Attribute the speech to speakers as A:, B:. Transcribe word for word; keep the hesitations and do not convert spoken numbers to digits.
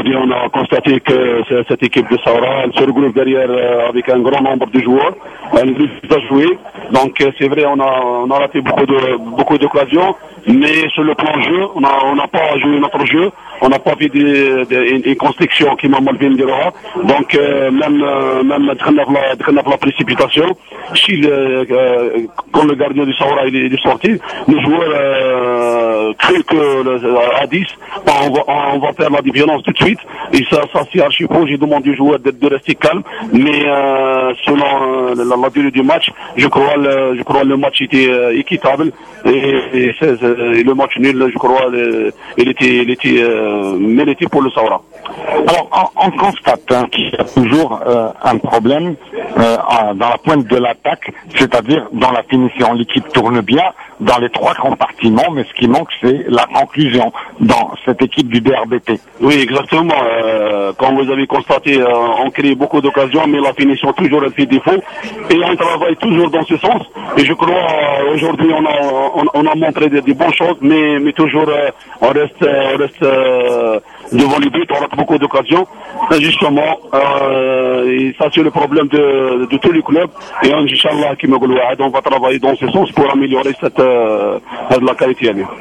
A: aujourd'hui, on a constaté que cette équipe de Saoura, elle se regroupe derrière euh, avec un grand nombre de joueurs. Elle nous a joué. Donc euh, c'est vrai, on a, on a raté beaucoup de beaucoup d'occasions, mais sur le plan jeu, on n'a on n'a pas joué notre jeu. On n'a pas vu des, des, une, une construction qui m'a mal vu le droit. Donc euh, même euh, même la, la précipitation, si le, euh, quand le gardien du Saoura il est, il est sorti, les joueurs euh, créent que le, à dix, on va, on va faire la violence tout de suite. Et ça, ça c'est archi faux. J'ai demandé aux joueurs de, de rester calme, mais euh, selon euh, la, la durée du match, je crois le, je crois le match était euh, équitable et, et, et le match nul, je crois, le, il était, il était euh, mérité pour le Saoura.
B: Alors, on, on constate hein, qu'il y a toujours euh, un problème euh, dans la pointe de l'attaque, c'est-à-dire dans la finition. L'équipe tourne bien dans les trois compartiments, mais ce qui manque, c'est la conclusion dans cette équipe du D R B T.
A: Oui, exactement. Euh, comme vous avez constaté, euh, on crée beaucoup d'occasions, mais la finition toujours elle fait défaut. Et on travaille toujours dans ce sens. Et je crois euh, aujourd'hui on a on, on a montré des, des bonnes choses, mais mais toujours euh, on reste on reste euh, devant les buts, on rate beaucoup d'occasions. Et justement, euh, et ça c'est le problème de, de tous les clubs. Et Inch'Allah, qui me on va travailler dans ce sens pour améliorer cette euh, la qualité.